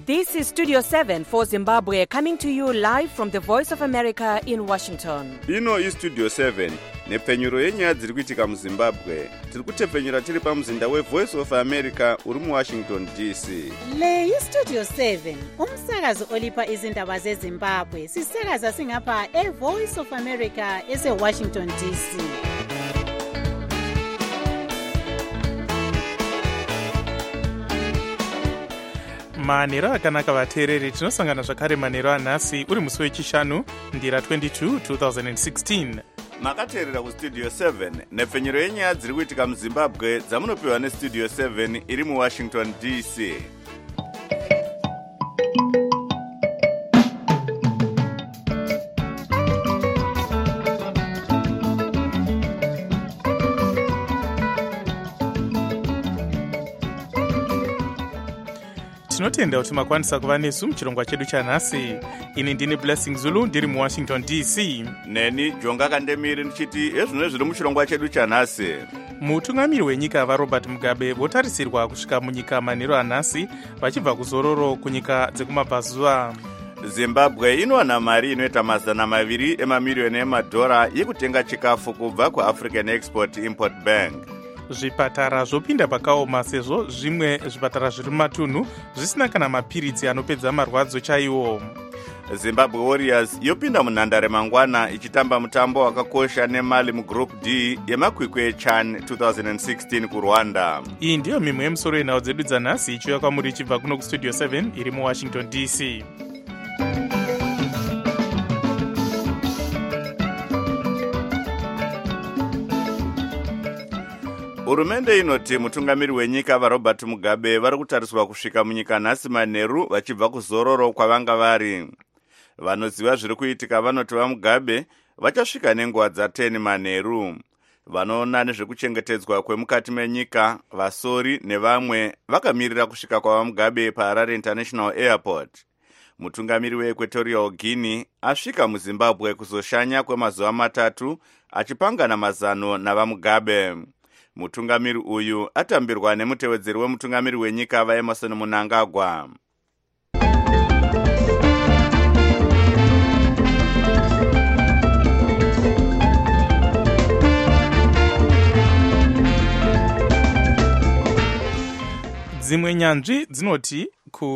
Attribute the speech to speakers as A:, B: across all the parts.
A: This is Studio 7 for Zimbabwe, coming to you live from the Voice of America in Washington.
B: Ino is Studio 7, nepfenyuro yenyaya dziri kuitika muZimbabwe. Tiri kutepfenyura tiri pamuzinda weVoice of America uri muWashington DC.
C: Le iStudio 7, umsakazo olipa izindaba zeZimbabwe. Sisakaza singapha eVoice of America eseWashington DC.
D: manhero akanaka vateereri, tinosangana zvakare manhero anhasi uri musi wechishanu ndira 22 2016.
B: Makateerera kuStudio 7 nepfenyuro yenyaya dziri kuitika muZimbabwe dzamunopiwa neStudio 7 iri muWashington DC.
D: tinotenda kuti makwanisa kuva nesu muchirongwa chedu chanhasi. Ini ndini Blessing Zulu ndiri muWashington DC.
B: Neni Jonga Kandemiri ndichiti ezvino zviri muchirongwa chedu chanhasi.
D: Mutungamiri wenyika vaRobert Mugabe votarisirwa kusvika munyika manhero anhasi vachibva kuzororo kunyika dzekumabvazuva.
B: Zimbabwe inowana mari inoita $200 emamiliyoni emadhora yekutenga chikafu kubva kuAfrican Export-Import Bank.
D: Zvipatara zvopinda pakaoma sezvo zvimwe zvipatara zviri mumatunhu zvisina kana mapiritsi anopedza marwadzo chaiwo.
B: Zimbabwe Warriors yopinda munhandare mangwana ichitamba mutambo wakakosha neMali mugroup D yemakwikwi eChan 2016 kuRwanda.
D: Iyi ndiyo mimwe yemusoro yenhau dzedu dzanhasi ichiuya kwamuri ichibva kuno kuStudio 7 iri muWashington DC.
B: Hurumende inoti mutungamiri wenyika vaRobert Mugabe vari kutariswa kusvika munyika nhasi manheru vachibva kuzororo kwavanga vari. Vanoziva zviri kuitika vanoti vaMugabe vachasvika nenguva dza10 manheru. Vanoona nezvekuchengetedzwa kwemukati menyika, vasori nevamwe vakamirira kusvika kwavaMugabe paHarare International Airport. Mutungamiri weEquatorial Guinea asvika muZimbabwe kuzoshanya kwemazuva 3 achipangana mazano navaMugabe. Mutungamiri uyu atambirwa nemutevedzeri wemutungamiri wenyika vaEmerson Mnangagwa.
D: Dzimwe nyanzvi dzinoti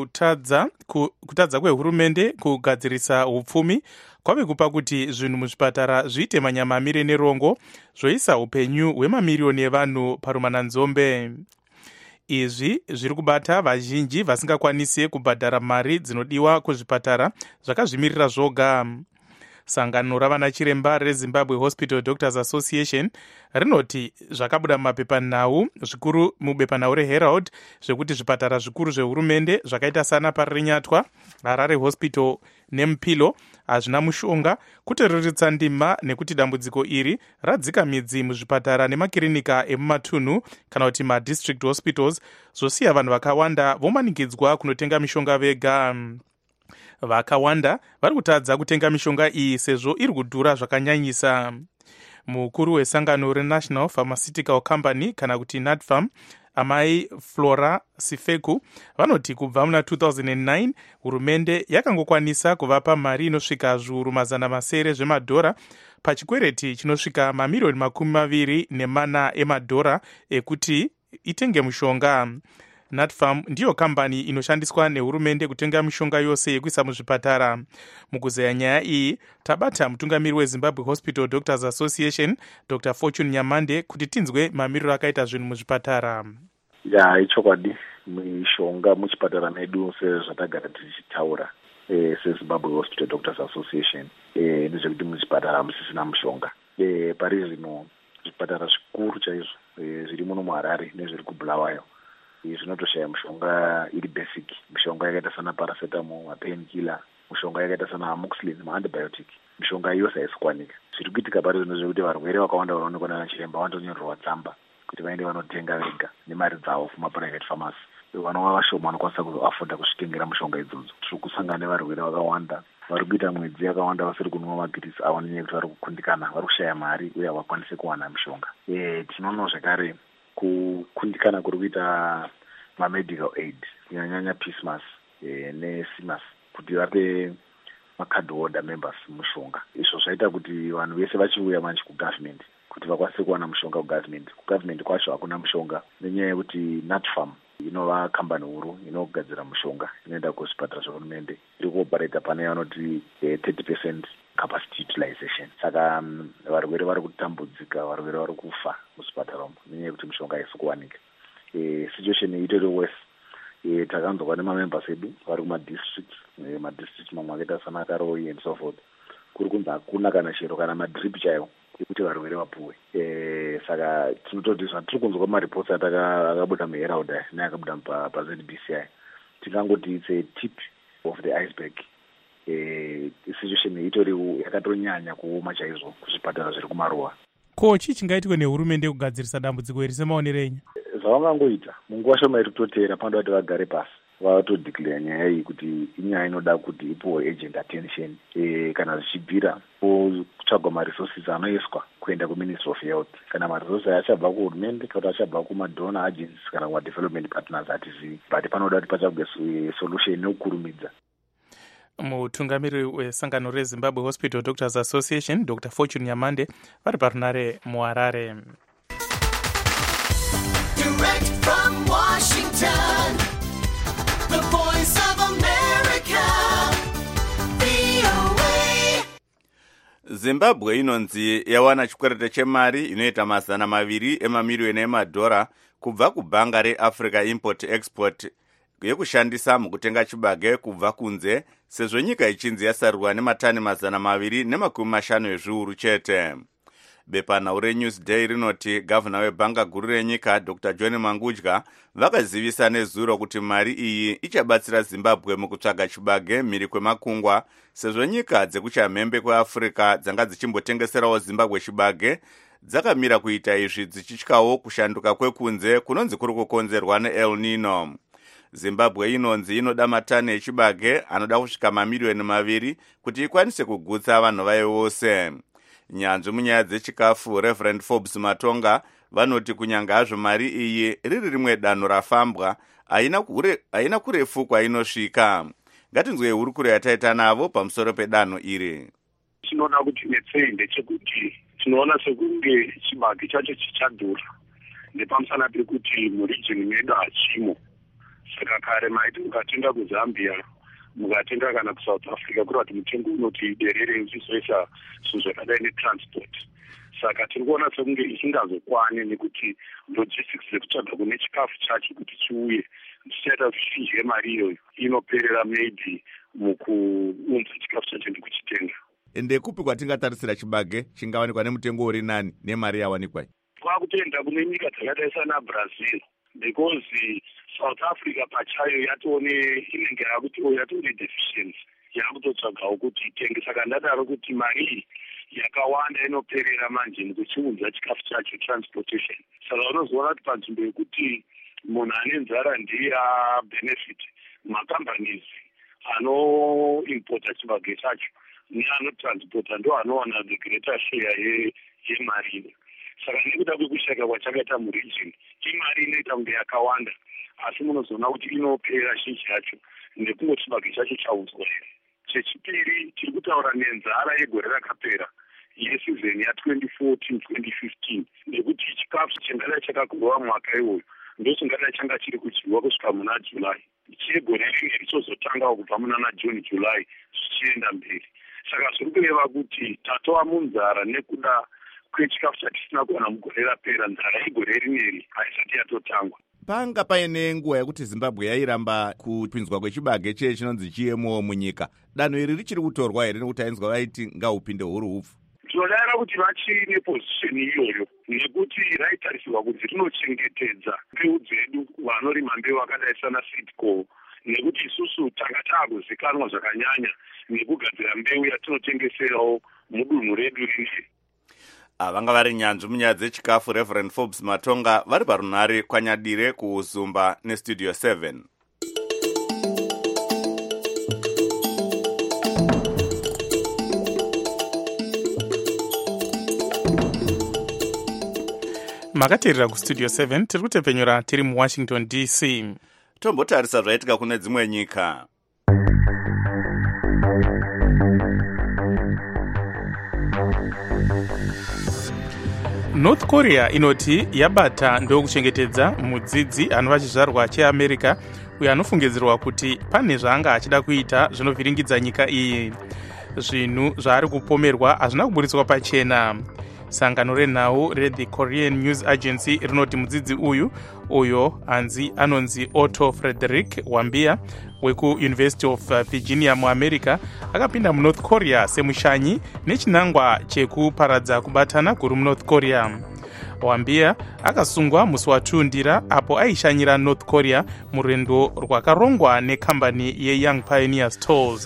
D: kutadza kwehurumende kugadzirisa upfumi kwave kupa kuti zvinhu muzvipatara zviite manyamamire nerongo zvoisa upenyu hwemamiliyoni evanhu parumananzombe. Izvi zviri kubata vazhinji vasingakwanisi kubhadhara mari dzinodiwa kuzvipatara zvakazvimirira zvoga. Sangano ravana chiremba reZimbabwe Hospital Doctors Association rinoti zvakabuda mapepanhau zvikuru mubepanhau reHerald zvekuti zvipatara zvikuru zvehurumende zvakaita sana parinyatwa, Harare Hospital neMupilo hazvina mushonga, kutereretsa ndima nekuti dambudziko iri radzika midzi muzvipatara nemakirinika emumatunhu kana kuti madistrict hospitals, zvosiya vanhu vakawanda vomanikidzwa kunotenga mishonga vega. Vakawanda vari kutadza kutenga mishonga iyi sezvo iri kudhura zvakanyanyisa. Mukuru wesangano reNational Pharmaceutical Company kana kuti NADPHAM, amai Flora Sifeku, vanoti kubva muna 2009 hurumende yakangokwanisa kuvapa mari inosvika zviuru $200 zvemadhora pachikwereti chinosvika mamiliyoni $24 emadhora ekuti itenge mushonga. NADPHAM ndiyo kambani inoshandiswa nehurumende kutenga mishonga yose yekuisa muzvipatara. Mukuzeya nyaya iyi tabata mutungamiri weZimbabwe Hospital Doctors Association Dr. Fortune Nyamande kuti tinzwe mamiriro akaita zvinhu muzvipatara.
E: Ichokwadi mishonga muchipatara medu sezvatagara tichitaura seZimbabwe Hospital Doctors Association ndezvekuti muchipatara musisina mushonga. Pari zvino zvipatara zvikuru chaizvo zviri muno muHarare nezviri kuBulawayo zvinotoshaya mishonga iri basic, mishonga yakaita sana paracetamol, mapainkiller, mishonga yakaita sana amoxicillin, maantibiotic, mishonga yose haisikuwanika. Zviri kuitika pari zvino zvekuti varwere vakawanda vanoonekwa nana chiremba vanotonyorerwa tsamba kuti vaende vanotenga vega nemari dzavo kumaprivate pharmacy. Vanova vashoma vanokwanisa kuzoafoda kuzvitengera mishonga idzodzo. Tiri kusangana nevarwere vakawanda vari kuita mwedzi yakawanda vasiri kunwa mapirisi avo nenyaya yekuti vari kukundikana, vari kushaya mari uye havakwanisi kuwana mishonga. Tinoona zvakare kukundikana kuri kuita mamedical aid, kunyanya peace mass nesimas kuti vape macard holder members mushonga. Izvo zvaita kuti vanhu vese vachiuya manje kugovernment kuti vakwanise kuwana mushonga kugovernment kwacho hakuna mushonga nenyaya yekuti Natfarm inova kambani huru inogadzira mushonga inoenda kuzvipatara zvehurumende iri kuoperata pane vanoti 30% capacity utilization. Saka varwere vari kutambudzika, varwere vari kufa muzvipatara umo nenyaya yekuti mushonga haisi kuwanika. Situation itori worse. Takanzwa nemamembers edu vari kumadistrict mamwe akaita sana Karoi and so forth, kuri kunzi hakuna kana chero kana madrip chaiwo ekuti varwere vapuwe. Saka tinototi tiri kunzwa maripoti akabuda muHerald neakabuda paZBCI, tingangoti it's a tip of the iceberg. Situation itori yakatonyanya kuoma chaizvo kuzvipatara zviri kumaruwa.
D: Ko chii chingaitwe nehurumende kugadzirisa dambudziko iri semaonero enyu?
E: Zvavangangoita munguva shoma iri kutoteera panoda kuti vagare pasi vatodeclare nyaya iyi kuti inyaya inoda kuti ipuwe urgent attention, kana zvichibvira kutsvagwa maresources anoiswa kuenda kuMinistry of Health. Kana maresources achabva kuhurumende kana kuti achabva kumadonor agencies kana kumadevelopment partners hatizivi, but panoda kuti pachabve solution nokukurumidza.
D: Mutungamiri wesangano reZimbabwe Hospital Doctors Association Dr. Fortune Nyamande vari parunare muHarare.
F: Direct from Washington, the voice of America, VOA.
B: Zimbabwe inonzi yawana chikwerete chemari inoita $200 emamiliyoni emadhora kubva kubhanga reAfrica Import Export yekushandisa mukutenga chibage kubva kunze, sezvo nyika ichinzi yasarirwa nematani 250 ezviuru chete. Bepanhau reNewsday rinoti gavana webhanga guru renyika Dr. John Mangudya vakazivisa nezuro kuti mari iyi ichabatsira Zimbabwe mukutsvaga chibage mhiri kwemakungwa, sezvo nyika dzekuchamhembe kweAfrica dzanga dzichimbotengeserawo Zimbabwe chibage dzakamira kuita izvi dzichityawo kushanduka kwekunze kunonzi kuri kukonzerwa neEl Nino. Zimbabwe inonzi inoda matani echibage anoda kusvika $2 kuti ikwanise kugutsa vanhu vayo vose. Nyanzvi munyaya dzechikafu Reverend Forbes Matonga vanoti kunyanga hazvo mari iyi riri rimwe danho rafambwa, haina kurefu kwainosvika. Ngatinzwe hurukuro yataita navo pamusoro pedanho iri.
G: Tinoda kuti netsei ndechekuti tinoona sekunge chibage chacho chichadhura nepamusana pekuti muregion medu hachimo. Saka kare maiti mukatenga kuZambia mukatenga kana kuSouth Africa kuri kuti mutengo unoti derere uchizoisa zvinhu zvakadai netransport. Saka tiri kuona sekunge isingazokwani nekuti logistics dzekutsvaga kune chikafu chacho kuti chiuye zvichaita kuti zhinji yemari iyoyo inoperera maybe mukuunza chikafu chacho ndikuchitenga.
B: Ndekupi kwatingatarisira chibage chingawanikwa nemutengo uri nani nemari yawanikwa?
G: Kwakutoenda kune nyika dzakadai sana Brazil, because South Africa pachayo inenge yatone deficiency yakutotsvagawo kuti itenge. Saka ndadaro kuti mari yakawanda inoperera manje mukuchiunza chikafu chacho transportation. Saka unozoona kuti panzvimbo yekuti munhu ane nzara ndiye benefit, macompanies anoimporta chibage chacho neanotransporta ndo anowana the greater share yemari. Saka nekuda kwekushaka kwachakaita muregion, imari inoita kunge yakawanda asi munozoona kuti inopera zhinji yacho nekungoti chibage chacho chaudzwa here. Chechipiri, tiri kutaura nenzara yegore rakapera yesizeni ya2014-2015, nekuti chikafu chingadai chakagurwa mwaka iwoyo ndochingadai changa chiri kudyiwa kusvika muna July. Chegore ringe richizotangawo kubva muna June, July zvichienda mberi. Saka zviri kureva kuti tatova munzara nekuda kwechikafu chatisina kuwana mugore rapera. Nzara yegore rineri haisati yatotangwa.
B: Panga paine nguva yekuti Zimbabwe yairamba kupinzwa kwechibage chinonzi GMO munyika. Danho iri richiri kutorwa here nekuti ainzwa vaiti ngaupinde huru-hupfu?
G: Tinodara kuti vachine position iyoyo nekuti raitarisirwa kuti rinochengetedza mbeu dzedu vanorima mbeu vakadai sana Seedco, nekuti isusu tanga taakuzikanwa zvakanyanya nekugadzira mbeu yatinotengeserawo mudunhu redu rineri.
B: Vanga vari nyanzvi munyaya dzechikafu Reverend Forbes Matonga vari parunare kwanyadire kuZumba neStudio 7.
D: Makateerera kuStudio 7 tiri kutepenyura tiri muWashington DC.
B: Tombotarisa zvaitika kune dzimwe nyika.
D: North Korea inoti yabata ndokuchengetedza mudzidzi anova chizvarwa cheAmerica uyo anofungidzirwa kuti pane zvaanga achida kuita zvinovhiringidza nyika iyi. Zvinhu zvaari kupomerwa hazvina kuburitswa pachena. Sangano renhau reThe Korean News Agency rinoti mudzidzi uyo anonzi Otto Frederick Wambia wekuUniversity of Virginia muAmerica akapinda muNorth Korea semushanyi nechinangwa chekuparadza kubatana kuri muNorth Korea. Wambia akasungwa musi waTundira apo aishanyira North Korea murwendo rwakarongwa nekambani yeYoung Pioneer Stores.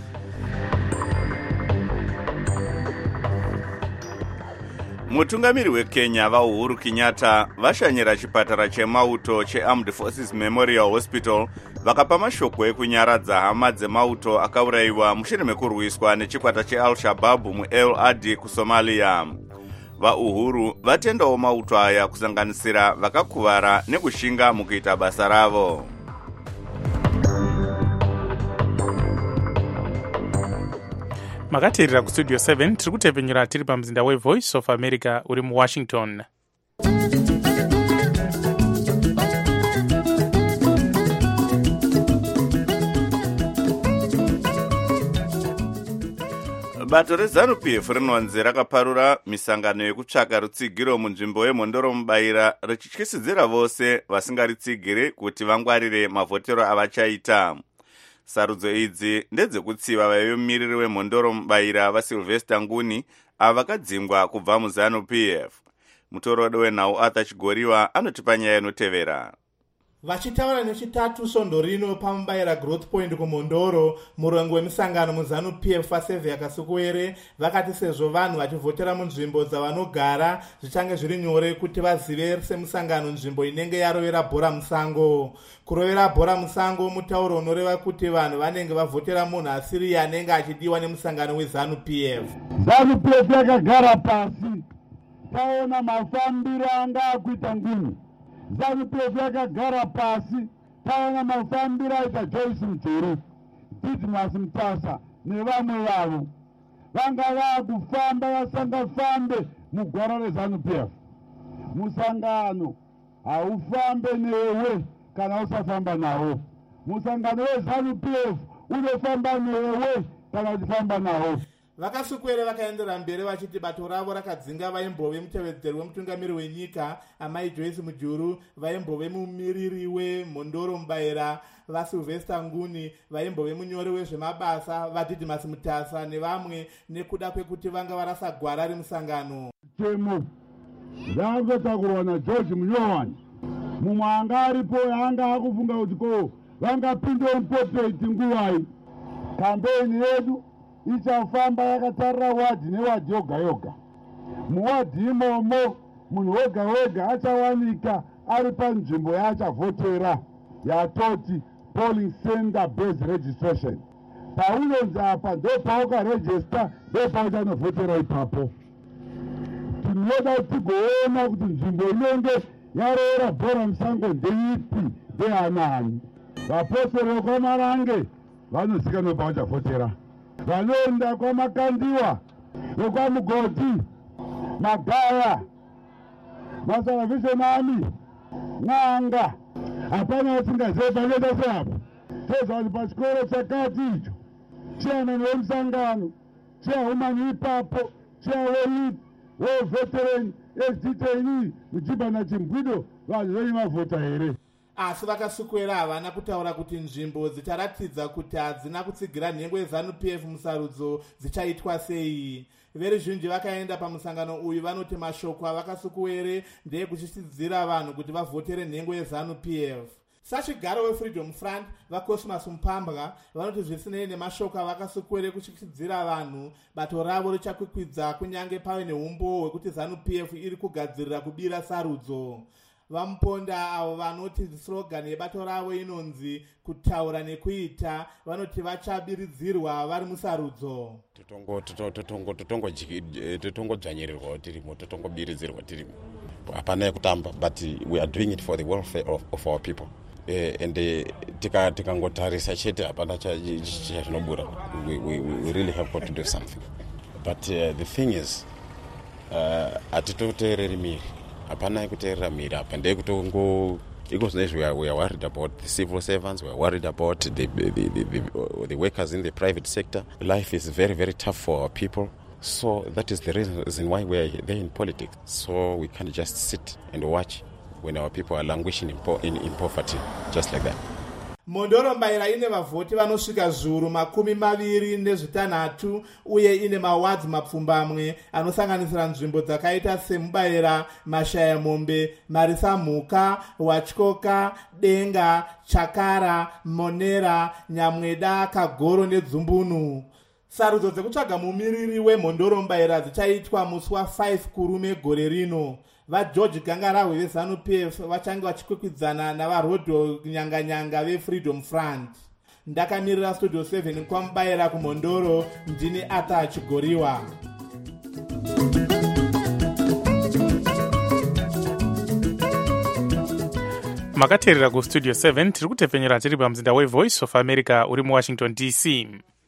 B: Mutungamiri weKenya vaUhuru Kenyatta vashanyira chipatara chemauto cheArmed Forces Memorial Hospital vakapa mashoko ekunyaradza hama dzemauto akaurayiwa mushure mekurwiswa nechikwata cheAl-Shabaab muEl Adi kuSomalia. VaUhuru vatendawo mauto aya kusanganisira vakakuvara nekushinga mukuita basa ravo.
D: Makateerera kustudio 7 tiri kutepenyura tiri pamzinda weVoice of America uri muWashington.
B: Bato reZANU-PF rinonzi rakaparura misangano yekutsvaka rutsigiro munzvimbo yemhondoro mubaira richityisidzira vose vasingaritsigiri kuti vangwarire mavhotero avachaita. Sarudzo idzi ndedzekutsiva vayomiriri wemhondoro mubaira vaSylvester Nguni ava vakadzingwa kubva muZANU-PF. Mutorodo wenhau Arthur Chigoriwa anotipa nyaya inotevera.
H: Vachitaura nechitatu svondo rino pamubaira Growth Point kumhondoro, murongo wemisangano muZANU-PF vaSevia Kasukuwere vakati sezvo vanhu vachivhotera munzvimbo dzavanogara zvichange zviri nyore kuti vazive semusangano nzvimbo inenge yarovera bhora musango. Kurovera bhora musango mutauro unoreva kuti vanhu vanenge vavhotera munhu asiri anenge achidiwa nemusangano weZANU-PF.
I: ZANU-PF yakagara pasi taona mafambiro anga akuita Nguni. ZANU-PF yakagara pasi taona mafambiro aita Joyce Mjuru, Didmus Mutasa nevamwe vavo. Vanga vakufamba vasangafambe mugwara reZANU-PF. Musangano haufambe newe kana usafamba nawo. Musangano weZANU-PF unofamba newe kana uchifamba nawo.
H: Vakasukwere vakaendera mberi vachiti bato ravo rakadzinga vaimbove mutevedzeri wemutungamiri wenyika amai Joyce Mujuru, vaimbove mumiriri wemhondoro mubaira vaSylvester Nguni, vaimbove munyori wezvemabasa vaDidmus Mutasa nevamwe nekuda kwekuti vanga varasa gwara remusangano.
I: Chemo zvakatakurwa naGeorge Munyowani, mumwe anga aripo anga akufunga kuti ko vangapinda mupopeti nguvai. Kampeni yedu ichafamba yakatarira wadhi newadhi yoga yoga. Muwadhi imomo munhu wega wega achawanika ari panzvimbo yaachavhotera yatoti polling center based registration. Paunonzi apa ndopaukarejista ndopauchanovhotera ipapo. Tinoda kuti tigoona kuti nzvimbo inenge yaroora bhora musango ndeipi ndeanani. Vapostori vekwaMarange vanozikanwa pauchavhotera. Vanoenda kwaMakandiwa vekwaMugoti, Magaya, maSalvation Army, N'anga, hapana vasingazive panoenda seapo. Tezva kuti pachikoro chakati icho chairman wemusangano chairwoman ipapo chairwoyouth weveteran ex-detainee Mujibana Chimbwido vanhu venye mavhota here.
H: Asi vakasukwera havana kutaura kuti nzvimbo dzicharatidza kuti hadzina kutsigira nhengo yeZANU-PF musarudzo dzichaitwa sei. Veruzhinji vakaenda pamusangano uyu vanoti mashoko avakasukuwere ndeyekuchitidzira vanhu kuti vavhotere nhengo yeZANU-PF. Sachigaro weFreedom Front vaCosmas Mpambwa vanoti zvisinei nemashoko avakasukuwere kuchitidzira vanhu, bato ravo richakwikwidza kunyange pave neumbo hwekuti ZANU-PF iri kugadzirira kubira sarudzo. Vamuponda avo vanoti slogan yebato ravo inonzi kutaura nekuita, vanoti vachabiridzirwa vari musarudzo.
J: Totongodzvanyirirwa tirimo, totongobiridzirwa tirimo. Hapana yekutamba, but we are doing it for the welfare of our people. and tikangotarisa chete hapana chinobura. We really have got to do something. But the thing is, atitoteereri miri, hapana kuteerera miri apa ndekutongo. Because we are worried about the civil servants, we are worried about the workers in the private sector. Life is very, very tough for our people. So that is the reason why we are there in politics. So we can't just sit and watch when our people are languishing in poverty, just like that.
H: Mondoro Mbaira ine vavhoti vanosvika zviuru 26 uye ine mawadzi mapfumbamwe anosanganisira nzvimbo dzakaita seMubaira, Mashaya Mombe, Marisa Mhuka, Wachikoka, Denga, Chakara, Monera, Nyamweda, Kagoro neDzumbunu. Sarudzo dzekutsvaga mumiriri weMondoro Mbaira dzichaitwa musi wa5 kurume gore rino. VaGeorge Gangarahwe veZANU-PF vachange vachikwikwidzana navaRodho Nyanganyanga veFreedom Front. Ndakamirira Studio 7 kwaMubaira kuMondoro, ndini Arthur Chigoriwa.
D: Makateerera kuStudio 7 tiri kutepfenyera tiri pamzinda weVoice of America uri muWashington DC.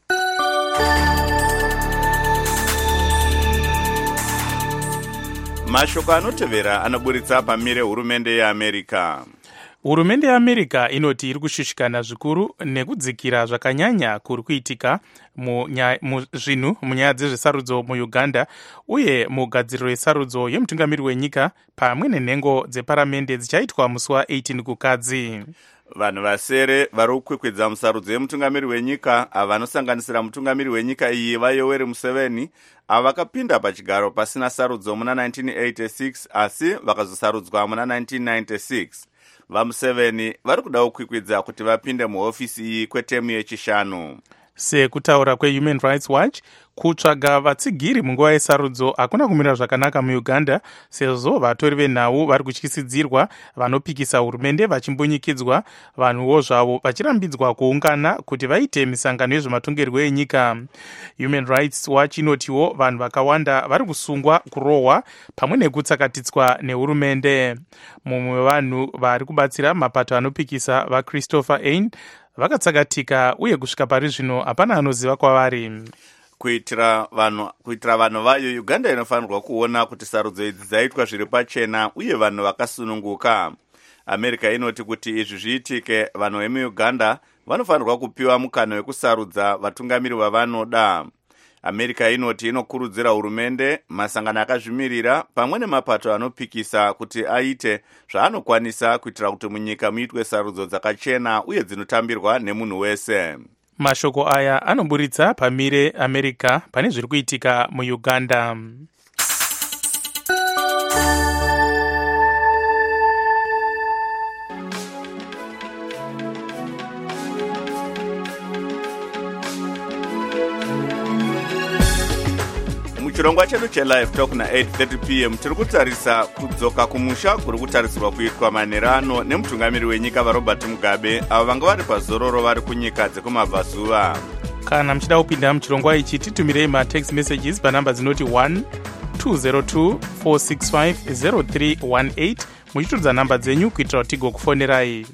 B: Mashoko anotevera anaburitsa pamire hurumende yeAmerica.
D: Hurumende yeAmerica inoti iri kushushikana zvikuru nekudzikira zvakanyanya kuri kuitika munyaya dzezvesarudzo muUganda uye mugadziriro yesarudzo yemutungamiri wenyika pamwe nenhengo dzeparamende dzichaitwa musi wa18 kukadzi.
B: Vanhu vasere vari kukwikwidza musarudzo yemutungamiri wenyika avanosanganisira mutungamiri wenyika iyi vaYoweri Museveni avakapinda pachigaro pasina sarudzo muna 1986 asi vakazosarudzwa muna 1996. VaMuseveni vari kuda kukwikwidza kuti vapinde muhofisi iyi kwetemu yechishanu.
D: Sekutaura kweHuman Rights Watch, kutsvaga vatsigiri munguva yesarudzo hakuna kumira zvakanaka muUganda sezvo vatori venhau vari kutyisidzirwa, vanopikisa hurumende vachimbunyikidzwa, vanhuwo zvavo vachirambidzwa kuungana kuti vaite misangano yezvematongerwo enyika. Human Rights Watch inotiwo vanhu vakawanda vari kusungwa, kurohwa pamwe nekutsakatidzwa nehurumende. Mumwe wevanhu vari kubatsira mapato anopikisa vaChristopher Ain vakatsakatika uye kusvika pari zvino hapana anoziva kwavari.
B: Kuitira vanhu vayo, Uganda inofanirwa kuona kuti sarudzo idzi dzaitwa zviri pachena uye vanhu vakasununguka. America inoti kuti izvi zviitike, vanhu vemuUganda vanofanirwa kupiwa mukana wekusarudza vatungamiri vavanoda. America inoti inokurudzira hurumende, masangano akazvimirira pamwe nemapato anopikisa kuti aite zvaanokwanisa kuitira kuti munyika muitwe sarudzo dzakachena uye dzinotambirwa nemunhu wese.
D: Mashoko aya anoburitsa pamire America pane zviri kuitika muUganda.
B: Muchirongwa chedu chelive talk na8:30 p.m. tiri kutarisa kudzoka kumusha kuri kutarisirwa kuitwa manerano nemutungamiri wenyika vaRobert Mugabe avo vanga vari pazororo vari kunyika dzekumabvazuva.
D: Kana muchida kupinda muchirongwa ichi titumirei matext messages panhamba dzinoti 1-202-465-0318 muchitudza nhamba dzenyu kuitira kuti tigokufonerai.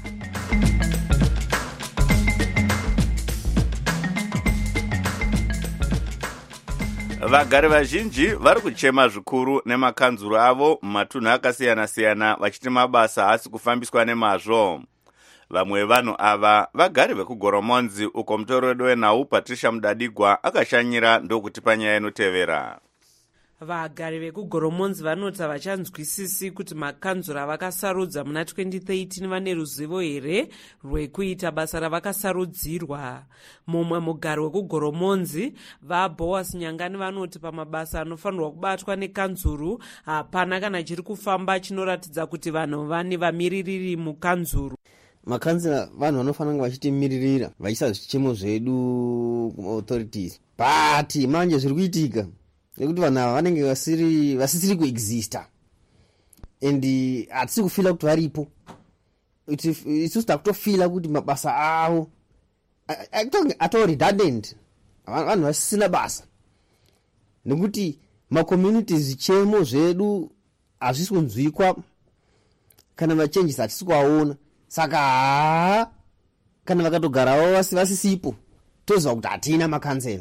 B: Vagari vazhinji vari kuchema zvikuru nemakanzuru avo mumatunhu akasiyana-siyana vachiti mabasa hasi kufambiswa nemazvo. Vamwe vanhu ava vagari vekugoromonzi uko mutori wedu wenhau Patricia Mudadigwa akashanyira ndokuti panyaya inotevera.
K: Vagari vekugoromonzi vanoti havachanzwisisi kuti makanzura vakasarudza muna 2013 vane ruzivo here rwekuita basa ravakasarudzirwa. Mumwe mugari wekugoromonzi vaBoas Nyangani vanoti pamabasa anofanirwa kubatwa nekanzuru hapana kana chiri kufamba chinoratidza kuti vanhu vane vamiririri mukanzuru.
L: Makanzura vanhu vanofanira kunge vachitimiririra vachiisa zvichemo zvedu kumaauthorities, but manje zviri kuitika nekuti vanhu ava vanenge vasisiri kuexista and hatisiri kufila kuti varipo. Isusu takutofila kuti mabasa avo ato redundant, vanhu vasisina basa nekuti macommunities zvichemo zvedu hazvisi kunzwikwa kana machanges hatisi kuaona. saka kana vakatogarawo vasisipo toziva kuti hatina makansela.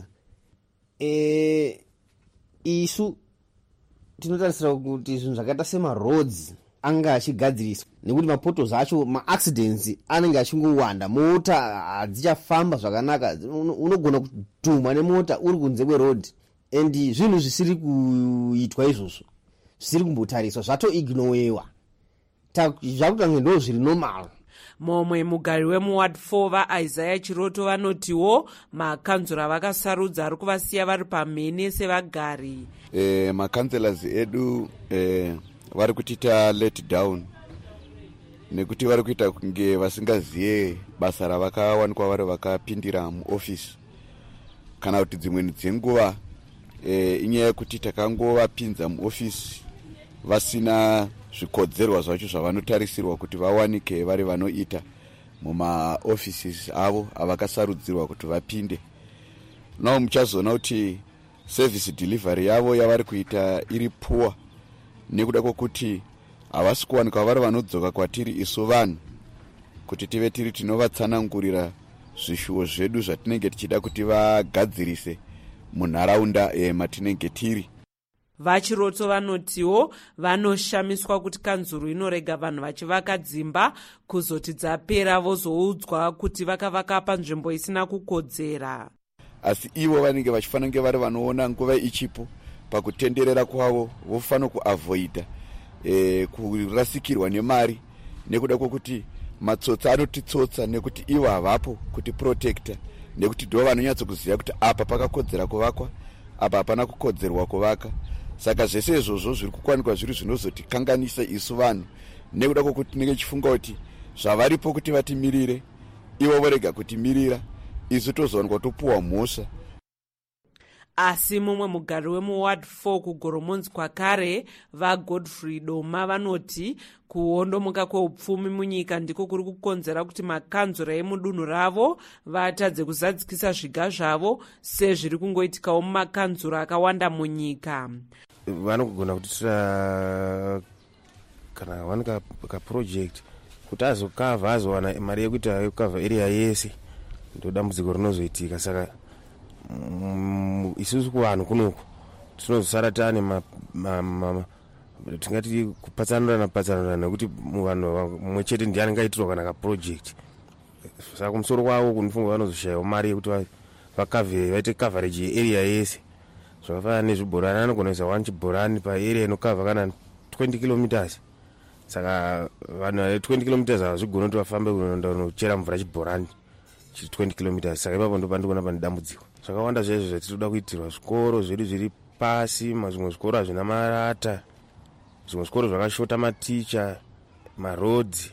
L: Isu tinotarisira kuti zvinhu zvakaita semaroads anga achigadziriswa nekuti mapotos acho maaccidents anenge achingowanda, mota hadzichafamba zvakanaka, unogona kutumwa nemota uri kunze kweroad, and zvinhu zvisiri kuitwa izvozvo, zvisiri kumbotariswa, zvatoignowewa, zvakutange ndo zviri normal.
K: momwe mugari wemuward 4 vaisaiah chiroto vanotiwo makanzura vakasarudza ari kuvasiya vari pamhene sevagari.
M: Makanselas edu vari kutiita let down nekuti vari kuita kunge vasingaziye basa ravakawanikwa vari vakapindira muofisi, kana kuti dzimwe dzenguva inyaya yekuti takangovapinza muofisi vasina zvikodzerwa zvacho zvavanotarisirwa kuti vawanike vari vanoita mumaoffices avo avakasarudzirwa kuti vapinde. Nao muchazoona kuti service delivery yavo yavari kuita iri poor nekuda kwokuti havasi kuwanikwa vari vanodzoka kwatiri isu vanhu kuti tive tiri tinovatsanangurira zvishuwo zvedu zvatinenge tichida kuti vagadzirise munharaunda matinenge tiri.
K: Vachiroto vanotiwo vanoshamiswa kuti kanzuru inorega vanhu vachivaka dzimba kuzoti dzapera vozoudzwa kuti vakavaka panzvimbo isina kukodzera.
M: Asi ivo vanenge vachifanira kunge vari vanoona nguva ichipo pakutenderera kwavo vofanira kuavoida kurasikirwa nemari nekuda kwokuti matsotsa anotitsotsa nekuti ivo havapo kuti protecta, nekuti ndo vanonyatsokuziva kuti apa pakakodzera kuvakwa, apa hapana kukodzerwa kuvaka. Saka zvese izvozvo zviri kukwanikwa zviri zvinozotikanganisa isu vanhu nekuda kwokuti tinenge chifunga kuti zvavaripo kuti vatimirire, ivo vorega kutimirira, isu tozowanikwa topuwa mhosva.
K: Asi mumwe mugari wemuward 4 kugoromonzi kwakare vaGodfrey Doma vanoti kuondomuka kweupfumi munyika ndiko kuri kukonzera kuti makanzura emudunhu ravo vatadze kuzadzikisa zviga zvavo sezviri kungoitikawo mumakanzura akawanda munyika.
N: Vanogona kutira kana wanika kaproject kuti azokavha azowana mari yekuti ayokavha area yese, ndo dambudziko rinozoitika. Saka isusu kuvanhu kunoku tinozosara tane tingati kupatsanurana nekuti vanhu mumwe chete ndiye anengaitirwa kana kaproject. Saka kumusoro kwavo kunifunga vanozoshayiwa mari yekuti vakavhe vaite coverage yearea yese. Zvakafanana nezvibhorani, anogona kuisa 1 chibhorani paarea inokavha kana 20 kilometers. Saka vanhu 20 kilometers havazvigona kuti vafambe kunochera mvura chibhorani chiri 20 kilometers. Saka ipapo ndo pandikuona pane dambudziko. Zvakawanda zvaizvo zvatinoda kuitirwa, zvikoro zvedu zviri pasi, zvimwe zvikoro hazvina marata, zvimwe zvikoro zvakashota maticha, marodzi,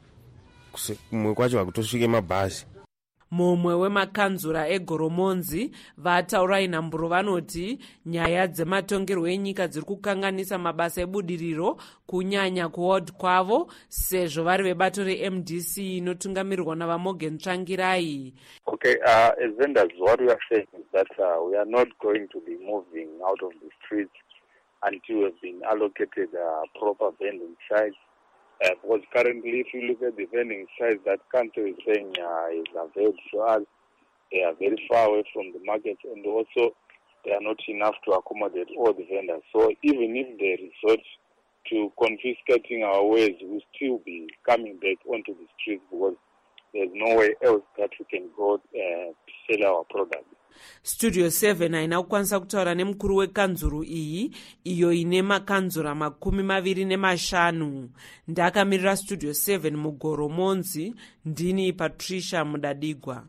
N: kumwe kwacho hakutosvike mabhazi.
K: Mumwe wemakanzura egoromonzi vataura inhamburo vanoti nyaya dzematongerwo enyika dziri kukanganisa mabasa ebudiriro kunyanya kuward kwavo sezvo vari vebato reMDC inotungamirirwa navaMorgan Tsvangirai.
O: Okay, as vendors, what we are saying is that we are not going to be moving out of the streets until we have been allocated proper vending sites. Because currently, if you look at the vending sites that country is saying is available to us, they are very far away from the market, and also they are not enough to accommodate all the vendors. So even if they resort to confiscating our wares, we'll still be coming back onto the streets because there's no way else that we can go to sell our products.
K: Studio 7 haina kukwanisa kutaura nemukuru wekanzuru iyi iyo ine makanzura 25. Ndakamirira Studio 7 mugoromonzi, ndini Patricia Mudadigwa.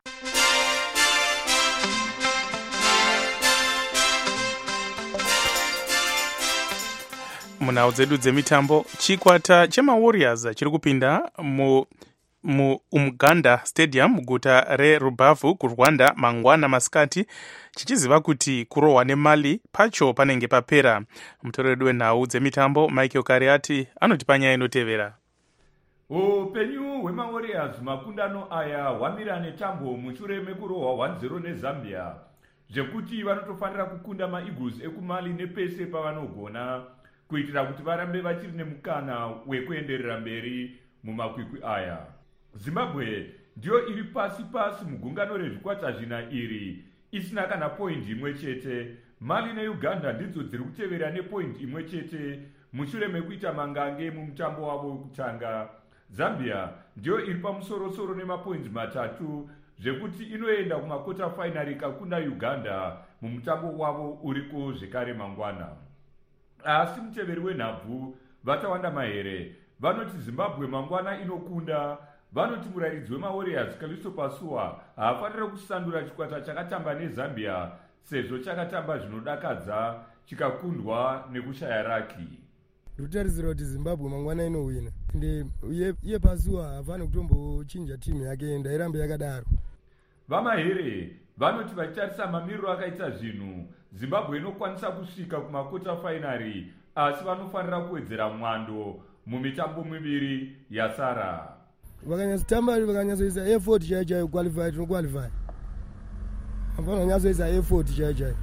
D: Munhau dzedu dzemitambo, chikwata chemawarriors chiri kupinda Umganda Stadium muguta reRubavu kuRwanda mangwana masikati chichiziva kuti kurohwa nemali pacho panenge papera. Mutoreri wenhau dzemitambo Michael Kariati anoti panyaya inotevera.
P: Upenyu hwemawarriors makundano aya hwamira netambo mushure mekurohwa 1-0 neZambia, zvekuti vanotofanira kukunda maEagles ekumali nepese pavanogona kuitira kuti varambe vachiri nemukana wekuenderera mberi mumakwikwi aya. Zimbabwe ndiyo iri pasi mugungano rezvikwata zvina iri isina kana point imwe chete. Mali neUganda ndidzo dziri kutevera nepoint imwe chete mushure mekuita mangange mumutambo wavo wekutanga. Zambia ndiyo iri pamusoro-soro nemapoints 3 zvekuti inoenda kumakota final ikakunda Uganda mumutambo wavo uriko zvekare mangwana. Asi muteveri wenhabvu Vatawanda Mahere vanoti Zimbabwe mangwana inokunda. Vanoti murairidzi wemaWarriors Kalisto Pasua haafanira kusandura chikwata chakatamba neZambia sezvo chakatamba zvinodakadza chikakundwa nekushaya raki.
Q: Rutarisira kuti Zimbabwe mangwana inowina ende iye Pasua hafanira kutombochinja timu yake ndairambe yakadaro.
P: Vamahere vanoti vachitarisa mamiriro akaita zvinhu Zimbabwe inokwanisa kusvika kumakota fainari asi vanofanira kuwedzera mwando mumitambo miviri yasara.
Q: Vakanyatsoitamba vakanyatsoisa effort chaiyo qualify tinoqualify. Hapana vanyatsoisa effort chaiyo.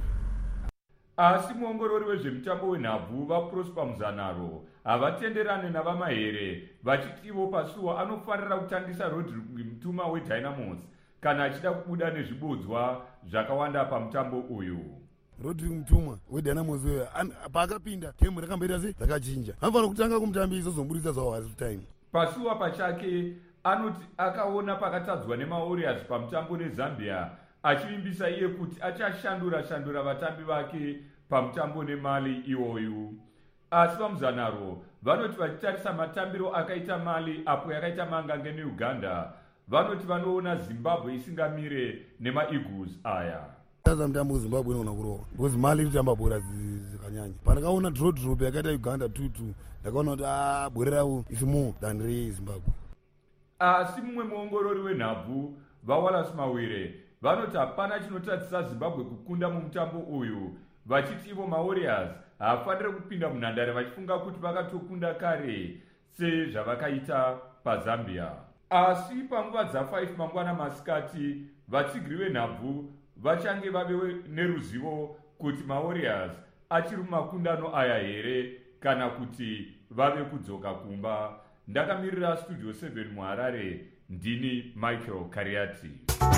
P: Asi muongorori wezvemutambo wenhabvu vaProsper Muzanaro havatenderane navamahere vachiti ivo Pasua anofanira kutangisa Rodrigue Mtuma weDynamos kana achida kubuda nezvibodzwa zvakawanda pamutambo uyu.
I: Rodrigue Mtuma weDynamos uyo paakapinda gemu rakamboita sei rakachinja. Anofanira kutanga kumutambisa zomburisa zvawo half time.
P: Pasua pachake anoti akaona pakatadzwa nemaWarriors pamutambo neZambia achivimbisa iye kuti achashandura vatambi vake pamutambo neMali iwoyu. Asi vaMuzanaro vanoti vachitarisa matambiro akaita Mali apo yakaita mangange neUganda vanoti vanoona Zimbabwe isingamire nemaEagles aya.
I: Sasa mutambo Zimbabwe inoona kurova because Mali irikutamba bhora dzakanyanya. Pandakaona drop yakaita Uganda 2-2 ndakaona kuti bhora ravo is more than reZimbabwe.
P: Asi mumwe muongorori wenhabvu vaWallace Mawire vanoti hapana chinotadzisa Zimbabwe kukunda mumutambo uyu vachiti ivo maWarriors haafanire kupinda munhandare vachifunga kuti vakatokunda kare sezvavakaita paZambia. Asi panguva dza5 mangwana masikati vatsigiri venhabvu vachange vave neruzivo kuti maWarriors achiri mumakundano aya here kana kuti vave kudzoka kumba. Ndakamirira Studio 7 muHarare, ndini Michael Kariati.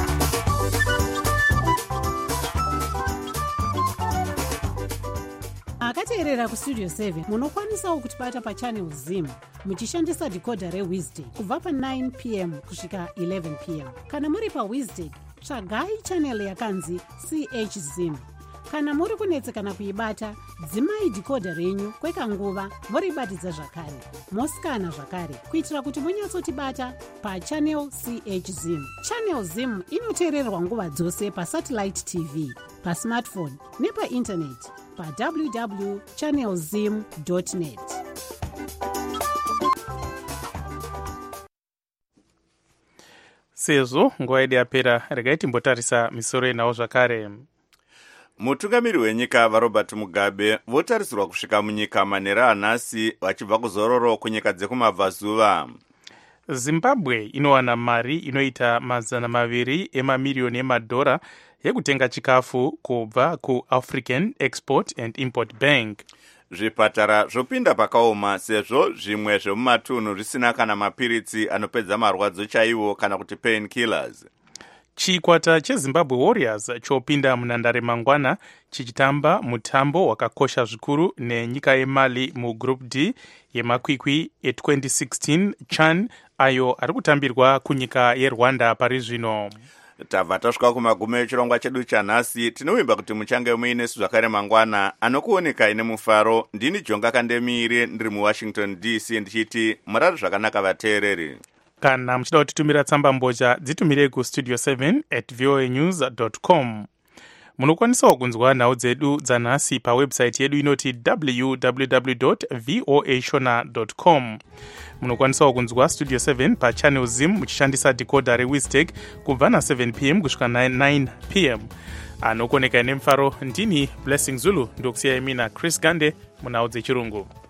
C: akateerera kustudio 7 munokwanisawo kutibata pachannel zim muchishandisa decoder reWizard kubva pa9 p.m. kusvika 11 p.m. kana muri paWizard tsvagai channel yakanzi CH Zim. Kana muri kunetsekana kuibata dzimai decoder renyu kwekanguva moribatidza zvakare mosikana zvakare kuitira kuti munyatsotibata pachannel CH Zim. Channel Zim inoteererwa nguva dzose pasatellite TV, pasmartphone nepaintaneti pa www.channelzim.net.
D: sezvo nguva yedu yapera regai timbotarisa misoro yenhau zvakare.
B: Mutungamiri wenyika vaRobert Mugabe votarisirwa kusvika munyika manheru anhasi vachibva kuzororo kunyika dzekumabvazuva.
D: Zimbabwe inowana mari inoita $200 emamiliyoni emadhora yekutenga chikafu kubva kuAfrican Export and Import Bank.
B: Zvipatara zvopinda pakaoma sezvo zvimwe zvemumatunhu zvisina kana mapiritsi anopedza marwadzo chaiwo kana kuti pain killers.
D: Chikwata cheZimbabwe Warriors chopinda munhandare mangwana chichitamba mutambo wakakosha zvikuru nenyika yeMali muGroup D yemakwikwi e2016 CHAN ayo ari kutambirwa kunyika yeRwanda pari zvino.
B: Tabva tasvika kumagumo echirongwa chedu chanhasi. Tinovimba kuti muchange muinesu zvakare mangwana anokuonekai nemufaro. Ndini Jonga Kandemire ndiri muWashington DC ndichiti murari zvakanaka vateereri.
D: Kana muchida kutitumira tsamba mbozha dzitumirei kustudio 7@voanews.com. Munokwanisawo kunzwa nhau dzedu dzanhasi pawebsite yedu inoti www.voashona.com. Munokwanisawo kunzwa Studio 7 pachannel Zim muchishandisa decoder reWizard kubva na7 p.m. kusvika 9 p.m. Anokoneka nemufaro ndini Blessing Zulu ndokusiyai mina Chris Gande munhau dzechirungu.